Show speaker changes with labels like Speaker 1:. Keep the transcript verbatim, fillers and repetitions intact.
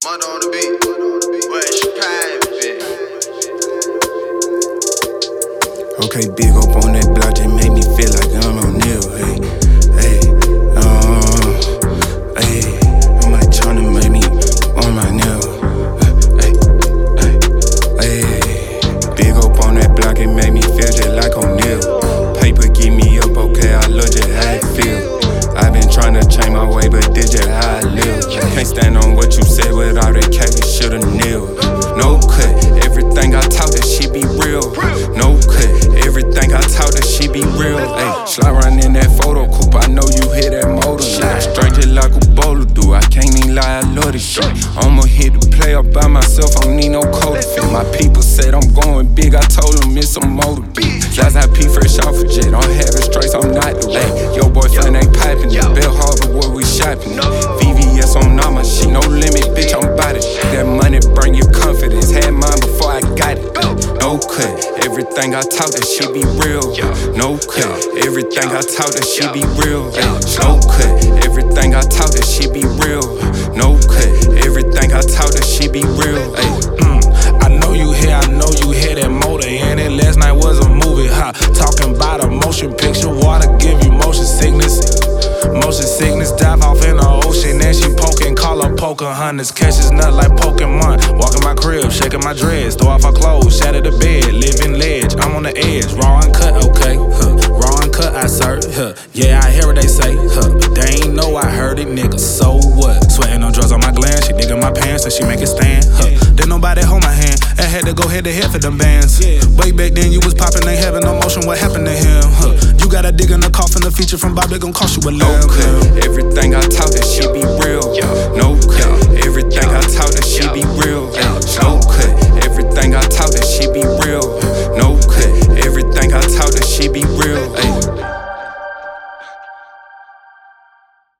Speaker 1: Mud on the beat, where's your private?
Speaker 2: Okay, big up on that block, just make me feel like I'm on Neil, hey, hey, uh, hey, I might tryna make me on my nail, hey, hey, hey, big up on that block, it make me feel just like O'Neal. Paper get me up, okay, I love just how it feel. I been tryna change my way, but this just how I live. Can't stand on what you said with all that cap, you shoulda knew. No cut, everything I talk, that shit be real. No cut, everything I talk, that shit be real. Ayy, slide around in that photo coupe, I know you hear that motor. Straight just like a bowler do, I can't even lie, I love this shit. I'ma hit the play up by myself, I don't need no code to fit. My people said I'm going big, I told them it's a motor beat. That's I P fresh off a jet, I'm having straights, I'm not the way. Your boyfriend ain't piping, the Bell Harbor where we shopping. V V S on all my shit, no limit, bitch, I'm bout it. That money bring you confidence, had mine before I got it. No cut, everything I talk, that shit be real. No cut, everything I talk, that shit be real. No cut, everything I talk, that shit be real. No cut, everything I talk, that shit be real.
Speaker 3: Mm, I know you hear, I know you hear that motor in it. Last night was a movie, huh? Talking about a motion picture, water give you motion sickness. Motion sickness, dive off in the ocean, and she poking, call her Pocahontas, catches nut like Pokemon. Walking my crib, shaking my dreads, throw off her clothes, shatter the bed, living ledge. I'm on the edge, raw and cut, okay, huh? Raw and cut, I serve, huh? Yeah, I hear what they say, huh? But they ain't know I heard it, nigga. So what? Sweating on drugs on my gland, she digging my pants, and she make it stand, huh? Didn't nobody hold my hand, I had to go head to head for them bands. Way back then, you was popping, ain't having no motion. What happened to him, huh? You gotta dig in the coffin, the feature from Bob, they gon' cost you a lamb.
Speaker 2: No cut, everything I talk, that shit be real. No cut, everything I talk.